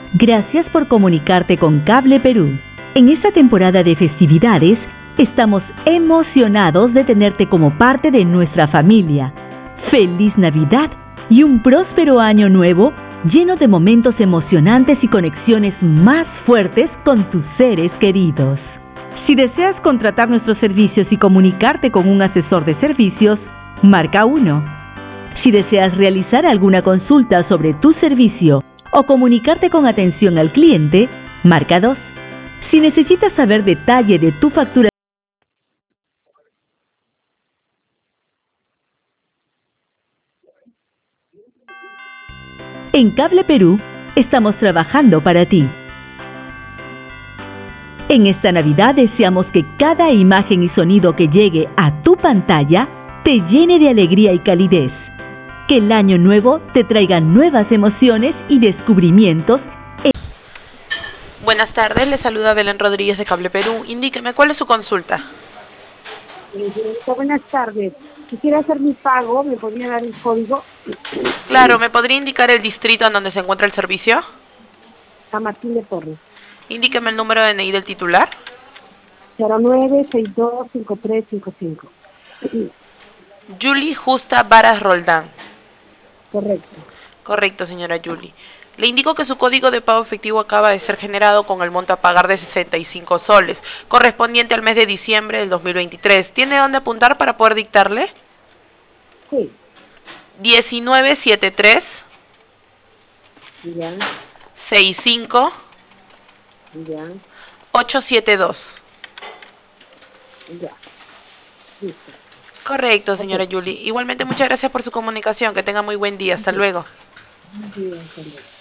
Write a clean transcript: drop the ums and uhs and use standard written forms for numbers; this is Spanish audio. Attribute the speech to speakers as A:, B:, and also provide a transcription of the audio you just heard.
A: Gracias por comunicarte con Cable Perú. En esta temporada de festividades, estamos emocionados de tenerte como parte de nuestra familia. ¡Feliz Navidad y un próspero año nuevo lleno de momentos emocionantes y conexiones más fuertes con tus seres queridos! Si deseas contratar nuestros servicios y comunicarte con un asesor de servicios, marca 1. Si deseas realizar alguna consulta sobre tu servicio o comunicarte con atención al cliente, marca 2. Si necesitas saber detalle de tu factura, en Cable Perú estamos trabajando para ti. En esta Navidad deseamos que cada imagen y sonido que llegue a tu pantalla te llene de alegría y calidez. Que el año nuevo te traiga nuevas emociones y descubrimientos.
B: Buenas tardes, le saluda Belén Rodríguez de Cable Perú. Indíqueme, ¿cuál es su consulta?
C: Buenas tardes. Quisiera hacer mi pago, ¿me podría dar el código?
B: Claro, ¿me podría indicar el distrito en donde se encuentra el servicio?
C: San Martín de Porres.
B: Indíqueme el número de DNI del titular.
C: 09625355.
B: Julie Justa Varas Roldán.
C: Correcto.
B: Correcto, señora Julie. Le indico que su código de pago efectivo acaba de ser generado con el monto a pagar de 65 soles, correspondiente al mes de diciembre del 2023. ¿Tiene dónde apuntar para poder dictarle?
C: Sí.
B: 1973
C: Ya.
B: 65
C: Ya.
B: 872.
C: Ya. Listo.
B: Correcto, señora Julie. Igualmente, muchas gracias por su comunicación. Que tenga muy buen día. Hasta luego.
C: Muy bien, hasta luego.